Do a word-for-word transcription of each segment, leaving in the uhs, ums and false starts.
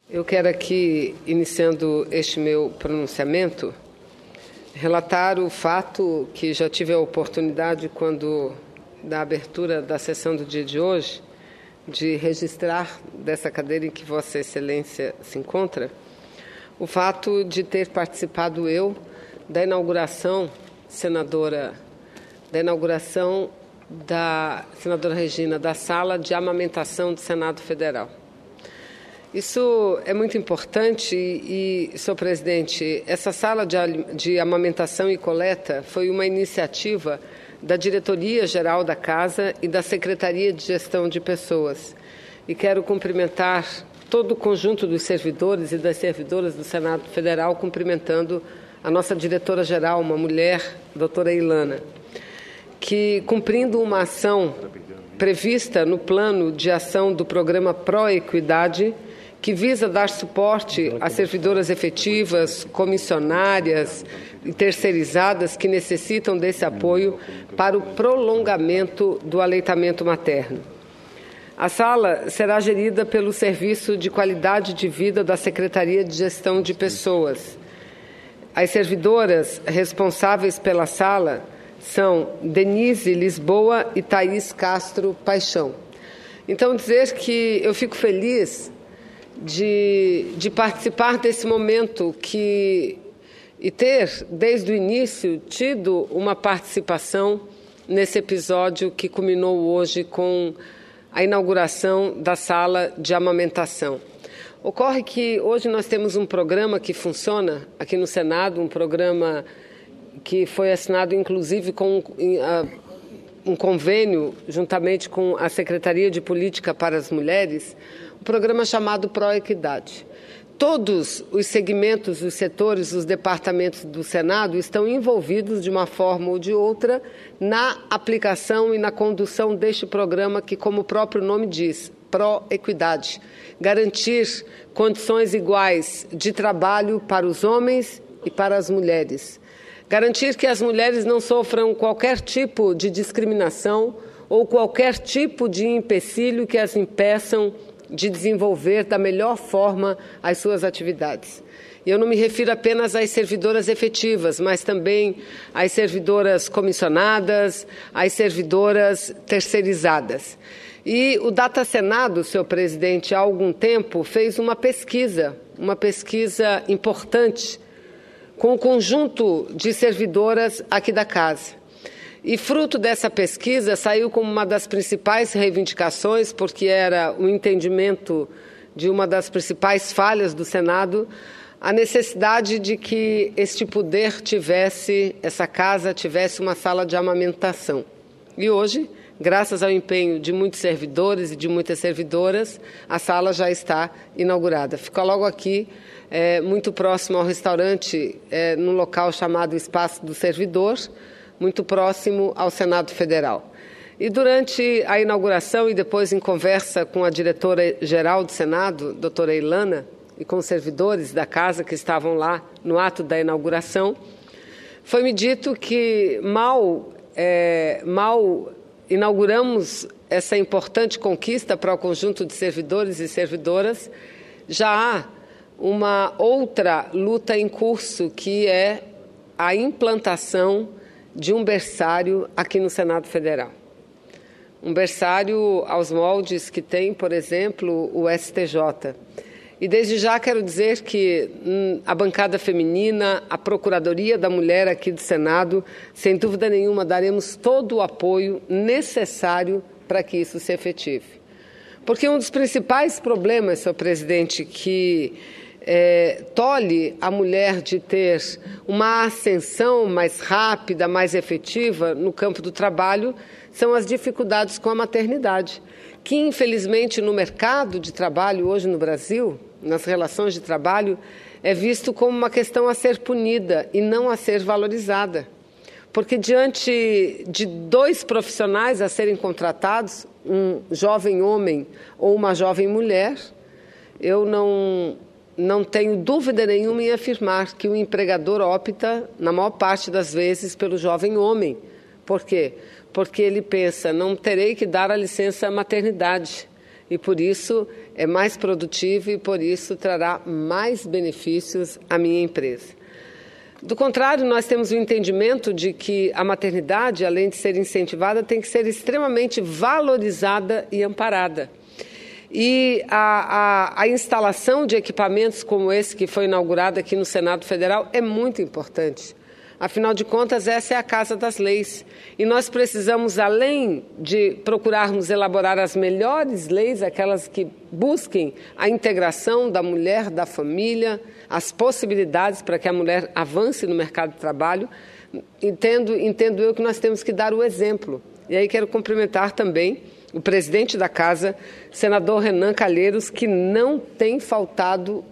Eu quero aqui, iniciando este meu pronunciamento, relatar o fato que já tive a oportunidade, quando da abertura da sessão do dia de hoje, de registrar dessa cadeira em que Vossa Excelência se encontra, o fato de ter participado eu da inauguração, senadora, da inauguração da senadora Regina, da sala de amamentação do Senado Federal. Isso é muito importante e, senhor presidente, essa sala de, de amamentação e coleta foi uma iniciativa da Diretoria-Geral da Casa e da Secretaria de Gestão de Pessoas. E quero cumprimentar todo o conjunto dos servidores e das servidoras do Senado Federal, cumprimentando a nossa diretora-geral, uma mulher, a doutora Ilana, que, cumprindo uma ação prevista no plano de ação do programa Pró-Equidade, que visa dar suporte às servidoras efetivas, comissionárias e terceirizadas que necessitam desse apoio para o prolongamento do aleitamento materno. A sala será gerida pelo Serviço de Qualidade de Vida da Secretaria de Gestão de Pessoas. As servidoras responsáveis pela sala são Denise Lisboa e Thaís Castro Paixão. Então, dizer que eu fico feliz De, de participar desse momento que, e ter, desde o início, tido uma participação nesse episódio que culminou hoje com a inauguração da sala de amamentação. Ocorre que hoje nós temos um programa que funciona aqui no Senado, um programa que foi assinado, inclusive, com um convênio, juntamente com a Secretaria de Política para as Mulheres, um programa chamado Pró-Equidade. Todos os segmentos, os setores, os departamentos do Senado estão envolvidos de uma forma ou de outra na aplicação e na condução deste programa que, como o próprio nome diz, Pró-Equidade, garantir condições iguais de trabalho para os homens e para as mulheres, garantir que as mulheres não sofram qualquer tipo de discriminação ou qualquer tipo de empecilho que as impeçam de desenvolver da melhor forma as suas atividades. E eu não me refiro apenas às servidoras efetivas, mas também às servidoras comissionadas, às servidoras terceirizadas. E o Data Senado, senhor presidente, há algum tempo fez uma pesquisa, uma pesquisa importante, com o conjunto de servidoras aqui da casa. E, fruto dessa pesquisa, saiu como uma das principais reivindicações, porque era o entendimento de uma das principais falhas do Senado, a necessidade de que este poder tivesse, essa casa tivesse uma sala de amamentação. E hoje, graças ao empenho de muitos servidores e de muitas servidoras, a sala já está inaugurada. Fica logo aqui, é, muito próximo ao restaurante, é, num local chamado Espaço do Servidor, muito próximo ao Senado Federal. E durante a inauguração e depois em conversa com a diretora-geral do Senado, doutora Ilana, e com os servidores da casa que estavam lá no ato da inauguração, foi-me dito que mal, é, mal inauguramos essa importante conquista para o conjunto de servidores e servidoras, já há uma outra luta em curso, que é a implantação de um berçário aqui no Senado Federal. Um berçário aos moldes que tem, por exemplo, o S T J. E desde já quero dizer que hum, a bancada feminina, a Procuradoria da Mulher aqui do Senado, sem dúvida nenhuma, daremos todo o apoio necessário para que isso se efetive. Porque um dos principais problemas, senhor presidente, que É, tolhe a mulher de ter uma ascensão mais rápida, mais efetiva no campo do trabalho, são as dificuldades com a maternidade, que infelizmente no mercado de trabalho hoje no Brasil, nas relações de trabalho, é visto como uma questão a ser punida e não a ser valorizada. Porque diante de dois profissionais a serem contratados, um jovem homem ou uma jovem mulher, eu não... Não tenho dúvida nenhuma em afirmar que o empregador opta, na maior parte das vezes, pelo jovem homem. Por quê? Porque ele pensa, não terei que dar a licença maternidade. e, por isso, é mais produtivo e, por isso, trará mais benefícios à minha empresa. Do contrário, nós temos o entendimento de que a maternidade, além de ser incentivada, tem que ser extremamente valorizada e amparada. E a, a, a instalação de equipamentos como esse que foi inaugurado aqui no Senado Federal é muito importante. Afinal de contas, essa é a Casa das Leis. E nós precisamos, além de procurarmos elaborar as melhores leis, aquelas que busquem a integração da mulher, da família, as possibilidades para que a mulher avance no mercado de trabalho, entendo, entendo eu que nós temos que dar o exemplo. E aí quero cumprimentar também o presidente da Casa, senador Renan Calheiros, que não tem faltado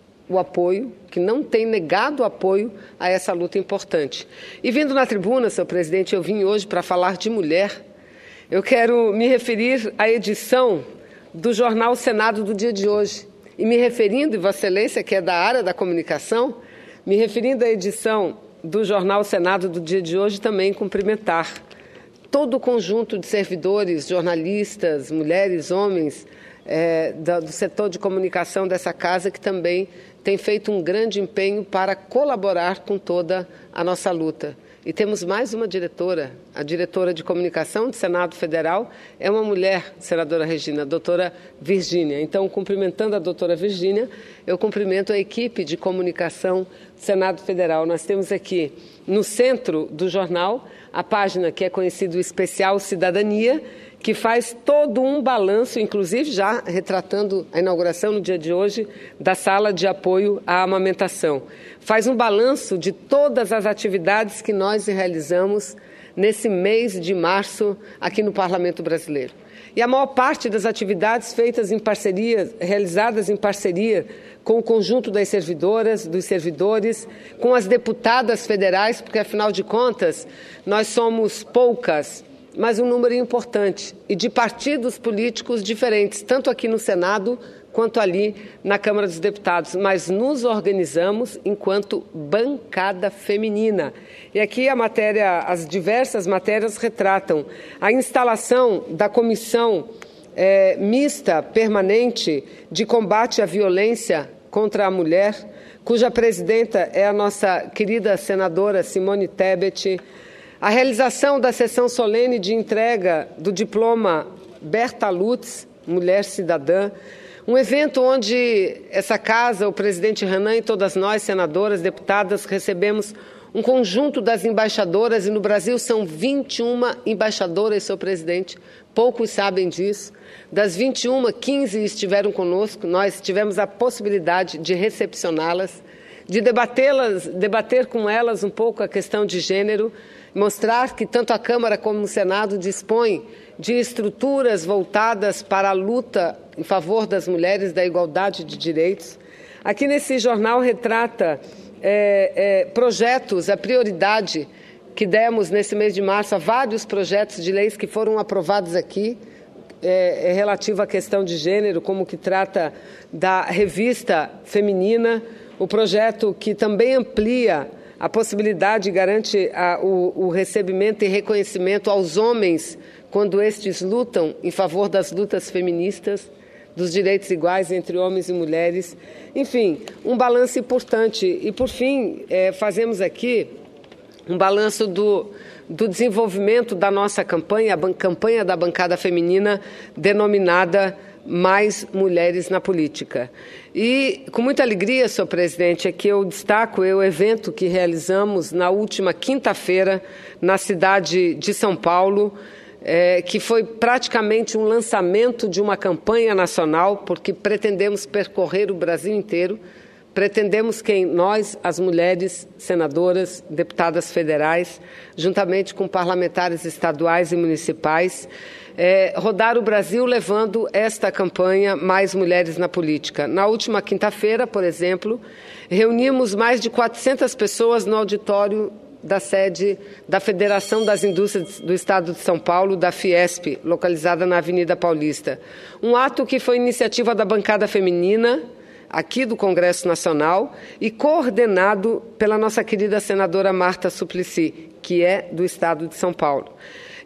o apoio, que não tem negado o apoio a essa luta importante. E vindo na tribuna, senhor presidente, eu vim hoje para falar de mulher. Eu quero me referir à edição do jornal Senado do dia de hoje. E me referindo, e Vossa Excelência, que é da área da comunicação, me referindo à edição do jornal Senado do dia de hoje, também cumprimentar todo o conjunto de servidores, jornalistas, mulheres, homens, é, do setor de comunicação dessa casa, que também tem feito um grande empenho para colaborar com toda a nossa luta. E temos mais uma diretora, a diretora de comunicação do Senado Federal é uma mulher, senadora Regina, a doutora Virgínia. Então, cumprimentando a doutora Virgínia, eu cumprimento a equipe de comunicação do Senado Federal. Nós temos aqui, no centro do jornal, a página que é conhecida o Especial Cidadania, que faz todo um balanço, inclusive já retratando a inauguração no dia de hoje da sala de apoio à amamentação. Faz um balanço de todas as atividades que nós realizamos nesse mês de março aqui no Parlamento Brasileiro. E a maior parte das atividades feitas em parceria, realizadas em parceria com o conjunto das servidoras, dos servidores, com as deputadas federais, porque, afinal de contas, nós somos poucas, mas um número importante, e de partidos políticos diferentes, tanto aqui no Senado quanto ali na Câmara dos Deputados. Mas nos organizamos enquanto bancada feminina. E aqui a matéria, as diversas matérias retratam a instalação da Comissão é, Mista Permanente de Combate à Violência contra a Mulher, cuja presidenta é a nossa querida senadora Simone Tebet, a realização da sessão solene de entrega do diploma Berta Lutz, Mulher Cidadã, um evento onde essa casa, o presidente Renan e todas nós, senadoras, deputadas, recebemos um conjunto das embaixadoras, e no Brasil são vinte e uma embaixadoras, senhor presidente, poucos sabem disso. Das vinte e uma, quinze estiveram conosco, nós tivemos a possibilidade de recepcioná-las, de debatê-las, debater com elas um pouco a questão de gênero, mostrar que tanto a Câmara como o Senado dispõem de estruturas voltadas para a luta em favor das mulheres, da igualdade de direitos. Aqui nesse jornal retrata é, é, projetos, a prioridade que demos nesse mês de março a vários projetos de leis que foram aprovados aqui, é, é relativo à questão de gênero, como que trata da revista feminina, o projeto que também amplia a possibilidade e garante a, o, o recebimento e reconhecimento aos homens quando estes lutam em favor das lutas feministas, dos direitos iguais entre homens e mulheres. Enfim, um balanço importante. E, por fim, é, fazemos aqui um balanço do, do desenvolvimento da nossa campanha, a campanha da bancada feminina denominada Mais Mulheres na Política. E, com muita alegria, senhor presidente, é que eu destaco o evento que realizamos na última quinta-feira na cidade de São Paulo, é, que foi praticamente um lançamento de uma campanha nacional, porque pretendemos percorrer o Brasil inteiro, pretendemos que nós, as mulheres senadoras, deputadas federais, juntamente com parlamentares estaduais e municipais, É, rodar o Brasil levando esta campanha Mais Mulheres na Política. Na última quinta-feira, por exemplo, reunimos mais de quatrocentas pessoas no auditório da sede da Federação das Indústrias do Estado de São Paulo, da Fiesp, localizada na Avenida Paulista. Um ato que foi iniciativa da bancada feminina, aqui do Congresso Nacional, e coordenado pela nossa querida senadora Marta Suplicy, que é do Estado de São Paulo.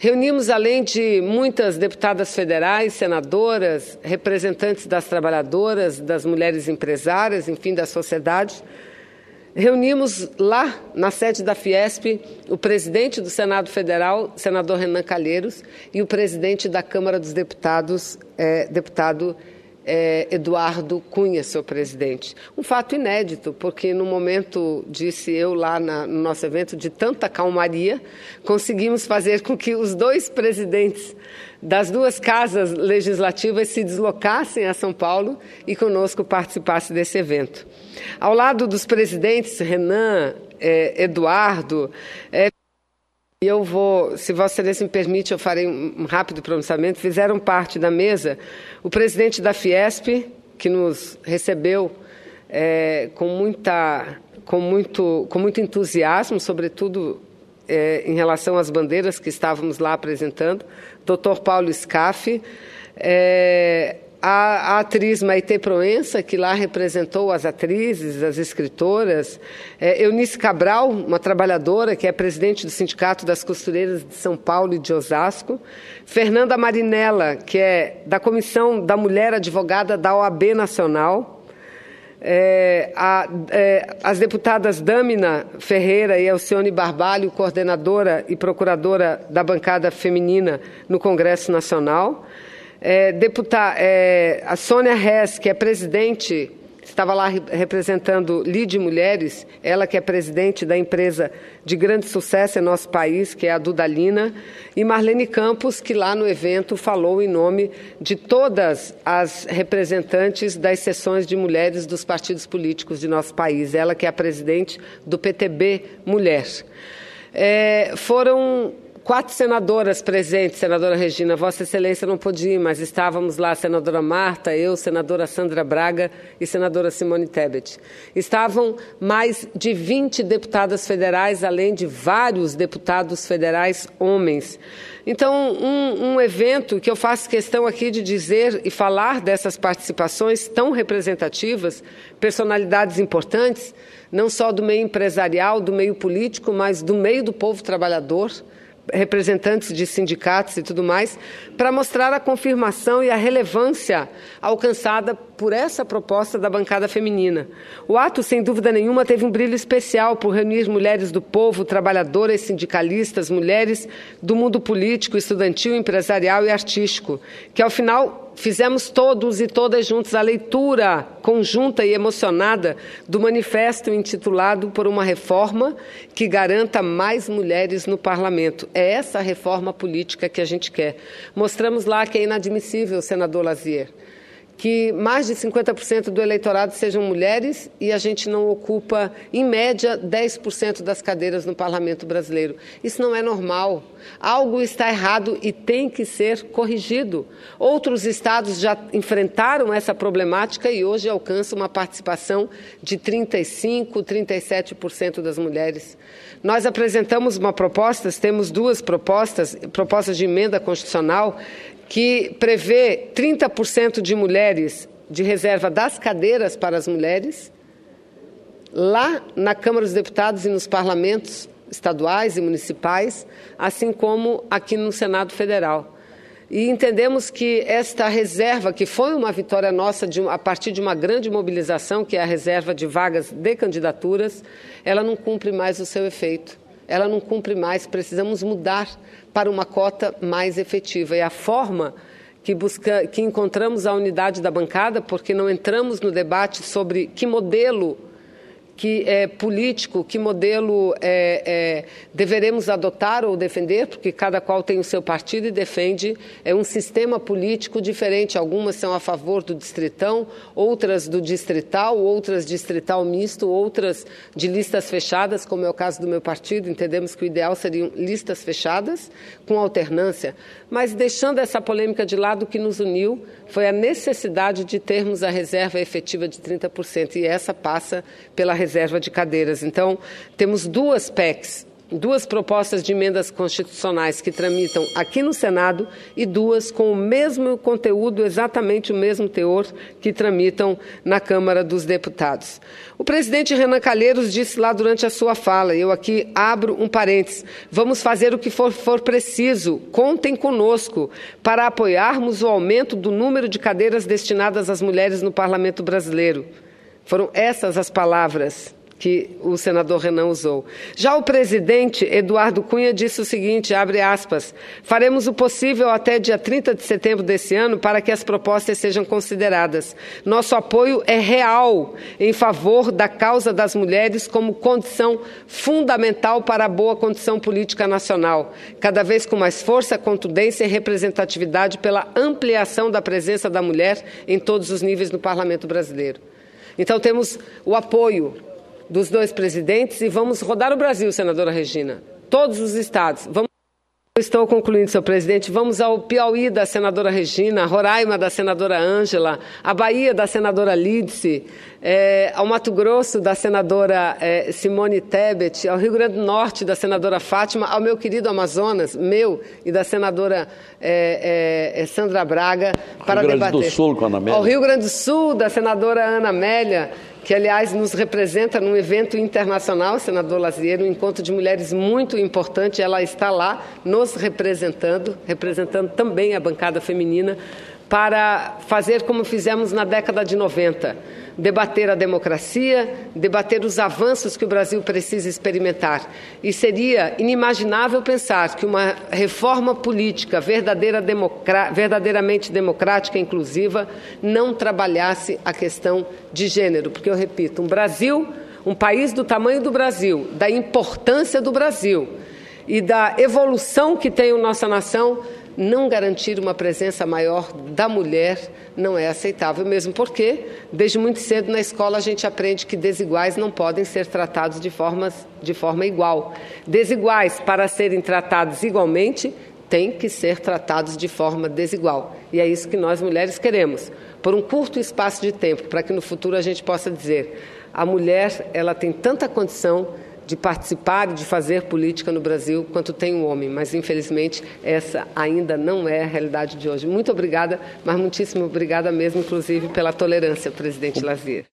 Reunimos, além de muitas deputadas federais, senadoras, representantes das trabalhadoras, das mulheres empresárias, enfim, da sociedade, reunimos lá, na sede da Fiesp, o presidente do Senado Federal, senador Renan Calheiros, e o presidente da Câmara dos Deputados, é, deputado é, Eduardo Cunha, seu presidente. Um fato inédito, porque no momento, disse eu lá na, no nosso evento, de tanta calmaria, conseguimos fazer com que os dois presidentes das duas casas legislativas se deslocassem a São Paulo e conosco participassem desse evento. Ao lado dos presidentes Renan, eh, Eduardo, eh, eu vou, se Vossa Excelência me permite, eu farei um, um rápido pronunciamento, fizeram parte da mesa o presidente da Fiesp, que nos recebeu eh, com, muita, com, muito, com muito entusiasmo, sobretudo eh, em relação às bandeiras que estávamos lá apresentando, doutor Paulo Scaff, eh, A, a atriz Maitê Proença, que lá representou as atrizes, as escritoras, é, Eunice Cabral, uma trabalhadora que é presidente do Sindicato das Costureiras de São Paulo e de Osasco, Fernanda Marinella, que é da Comissão da Mulher Advogada da O A B Nacional, é, a, é, as deputadas Dâmina Ferreira e Alcione Barbalho, coordenadora e procuradora da bancada feminina no Congresso Nacional, É, deputada, é, a Sônia Hess, que é presidente, estava lá representando Lide Mulheres, ela que é presidente da empresa de grande sucesso em nosso país, que é a Dudalina, e Marlene Campos, que lá no evento falou em nome de todas as representantes das seções de mulheres dos partidos políticos de nosso país, ela que é a presidente do P T B Mulher. É, foram quatro senadoras presentes, senadora Regina, Vossa Excelência não podia ir, mas estávamos lá, a senadora Marta, eu, senadora Sandra Braga e senadora Simone Tebet. Estavam mais de vinte deputadas federais, além de vários deputados federais homens. Então, um, um evento que eu faço questão aqui de dizer e falar dessas participações tão representativas, personalidades importantes, não só do meio empresarial, do meio político, mas do meio do povo trabalhador, representantes de sindicatos e tudo mais, para mostrar a confirmação e a relevância alcançada por essa proposta da bancada feminina. O ato, sem dúvida nenhuma, teve um brilho especial por reunir mulheres do povo, trabalhadoras, sindicalistas, mulheres do mundo político, estudantil, empresarial e artístico, que, ao final, fizemos todos e todas juntos a leitura conjunta e emocionada do manifesto intitulado Por uma Reforma que Garanta Mais Mulheres no Parlamento. É essa a reforma política que a gente quer. Mostramos lá que é inadmissível, senador Lazier, que mais de cinquenta por cento do eleitorado sejam mulheres e a gente não ocupa, em média, dez por cento das cadeiras no parlamento brasileiro. Isso não é normal. Algo está errado e tem que ser corrigido. Outros estados já enfrentaram essa problemática e hoje alcançam uma participação de trinta e cinco por cento, trinta e sete por cento das mulheres. Nós apresentamos uma proposta, temos duas propostas, propostas de emenda constitucional, que prevê trinta por cento de mulheres de reserva das cadeiras para as mulheres, lá na Câmara dos Deputados e nos parlamentos estaduais e municipais, assim como aqui no Senado Federal. E entendemos que esta reserva, que foi uma vitória nossa de, a partir de uma grande mobilização, que é a reserva de vagas de candidaturas, ela não cumpre mais o seu efeito. Ela não cumpre mais, precisamos mudar para uma cota mais efetiva. E a forma que, busca, que encontramos a unidade da bancada, porque não entramos no debate sobre que modelo que é político, que modelo é, é, deveremos adotar ou defender, porque cada qual tem o seu partido e defende é um sistema político diferente. Algumas são a favor do distritão, outras do distrital, outras distrital misto, outras de listas fechadas, como é o caso do meu partido. Entendemos que o ideal seriam listas fechadas com alternância. Mas, deixando essa polêmica de lado, o que nos uniu foi a necessidade de termos a reserva efetiva de trinta por cento, e essa passa pela reserva de cadeiras. Então, temos duas P E Cs duas propostas de emendas constitucionais que tramitam aqui no Senado e duas com o mesmo conteúdo, exatamente o mesmo teor, que tramitam na Câmara dos Deputados. O presidente Renan Calheiros disse lá durante a sua fala, eu aqui abro um parênteses, vamos fazer o que for, for preciso, contem conosco para apoiarmos o aumento do número de cadeiras destinadas às mulheres no Parlamento brasileiro. Foram essas as palavras que o senador Renan usou. Já o presidente Eduardo Cunha disse o seguinte, abre aspas, faremos o possível até dia trinta de setembro desse ano para que as propostas sejam consideradas. Nosso apoio é real em favor da causa das mulheres como condição fundamental para a boa condição política nacional, cada vez com mais força, contundência e representatividade pela ampliação da presença da mulher em todos os níveis no Parlamento brasileiro. Então temos o apoio dos dois presidentes e vamos rodar o Brasil, senadora Regina, todos os estados. Vamos... Eu estou concluindo, senhor presidente. Vamos ao Piauí da senadora Regina, Roraima da senadora Ângela, a Bahia da senadora Lídice, é, ao Mato Grosso da senadora é, Simone Tebet, ao Rio Grande do Norte da senadora Fátima, ao meu querido Amazonas, meu e da senadora é, é, Sandra Braga, para Rio debater. Grande do Sul com a Ana Amélia. Ao Rio Grande do Sul da senadora Ana Amélia, que, aliás, nos representa num evento internacional, senador Lazier, um encontro de mulheres muito importante. Ela está lá nos representando, representando também a bancada feminina, para fazer como fizemos na década de noventa, debater a democracia, debater os avanços que o Brasil precisa experimentar. E seria inimaginável pensar que uma reforma política verdadeira democra- verdadeiramente democrática e inclusiva não trabalhasse a questão de gênero. Porque, eu repito, um Brasil, um país do tamanho do Brasil, da importância do Brasil e da evolução que tem a nossa nação, não garantir uma presença maior da mulher não é aceitável, mesmo porque, desde muito cedo na escola, a gente aprende que desiguais não podem ser tratados de, formas, de forma igual. Desiguais, para serem tratados igualmente, têm que ser tratados de forma desigual. E é isso que nós, mulheres, queremos, por um curto espaço de tempo, para que no futuro a gente possa dizer, a mulher ela tem tanta condição de participar e de fazer política no Brasil quanto tem o homem, mas infelizmente essa ainda não é a realidade de hoje. Muito obrigada, mas muitíssimo obrigada mesmo, inclusive, pela tolerância, presidente Lazier.